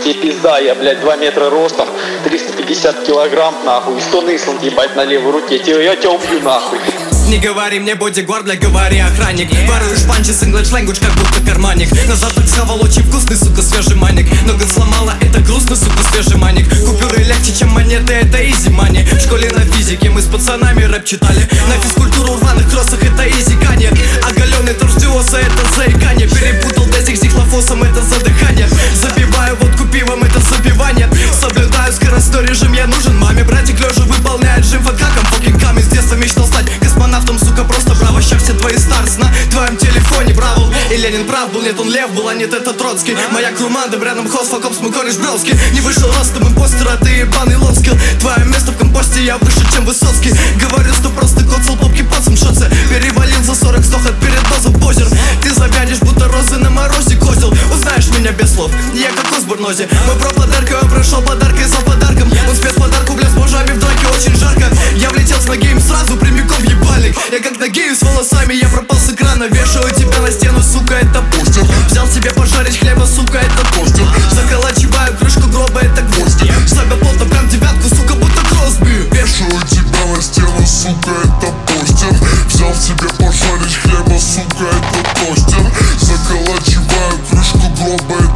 тебе пизда, я, блядь, 2 метра ростом, 350 килограмм, нахуй, и 100 нысл, ебать, на левой руке, я тебя убью, нахуй. Не говори мне бодигвард, бля, говори охранник. Воруешь панчи с English language, как будто карманник. На завтрак схавал очень вкусный, сука, свежий маник. Ноготь сломала, это грустно, сука, свежий маник. Купюры легче, чем монеты, это изи мани. В школе на физике мы с пацанами рэп читали. На физкультуру в рваных кроссах, это изи канье. Оголенный торждиоса, это заикание. Перепутал дезик с дихлофосом, это задыхание. Запиваю водку пивом, это запивание. Соблюдаю скоростной режим, я нужен маме. Братик лежа выполняет жим фанкаком. Фокинг камень, с детства мечтал стать космонавтом, сука, просто браво. Ща все твои старс на твоем телефоне, бравл. И Ленин прав был, нет, он лев был, а нет, это Троцкий. Моя команда, рядом хост, факопс, мой кореш Брелский. Не вышел ростом импостер, а ты ебаный лоскил. Твое место в компосте, я выше, чем Высоцкий. Говорю, что просто коцал попки пацам шоце. Перевалил за 40 стох от передозов позер. Ты завянешь, будто розы на морозе, козел. Узнаешь меня без слов, я как в бурнозе. Мы про подарка, он прошел подаркой за подарком. Он спецподарку, бля, с божами в драке очень жарко. Я влетел с ноги им сразу прямиком в ебальник. Я как на гею с волосами, я пропал с экрана. Вешаю тебя на стену, сука, это постер. Взял себе пожарить хлеба, сука, это постер. Заколачиваю крышку гроба, это гвозди. Ставя плотно прям девятку, сука, будто Кросби. Вешаю тебя на стену, сука, это постер. Взял себе пожарить хлеба, сука, это тостер. Заколачиваю крышку гроба,